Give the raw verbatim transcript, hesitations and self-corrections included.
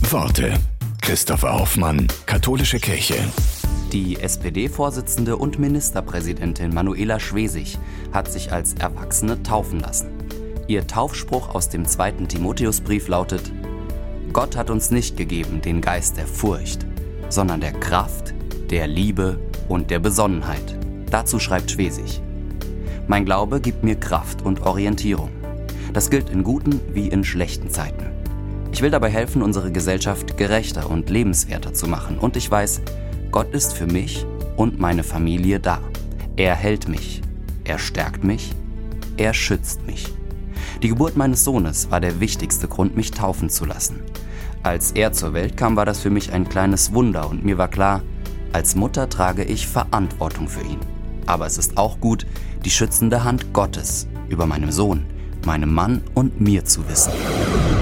Worte. Christopher Hoffmann, Katholische Kirche. Die S P D-Vorsitzende und Ministerpräsidentin Manuela Schwesig hat sich als Erwachsene taufen lassen. Ihr Taufspruch aus dem zweiten Timotheusbrief lautet: Gott hat uns nicht gegeben den Geist der Furcht, sondern der Kraft, der Liebe und der Besonnenheit. Dazu schreibt Schwesig: Mein Glaube gibt mir Kraft und Orientierung. Das gilt in guten wie in schlechten Zeiten. Ich will dabei helfen, unsere Gesellschaft gerechter und lebenswerter zu machen. Und ich weiß, Gott ist für mich und meine Familie da. Er hält mich, er stärkt mich, er schützt mich. Die Geburt meines Sohnes war der wichtigste Grund, mich taufen zu lassen. Als er zur Welt kam, war das für mich ein kleines Wunder und mir war klar, als Mutter trage ich Verantwortung für ihn. Aber es ist auch gut, die schützende Hand Gottes über meinem Sohn, meinem Mann und mir zu wissen.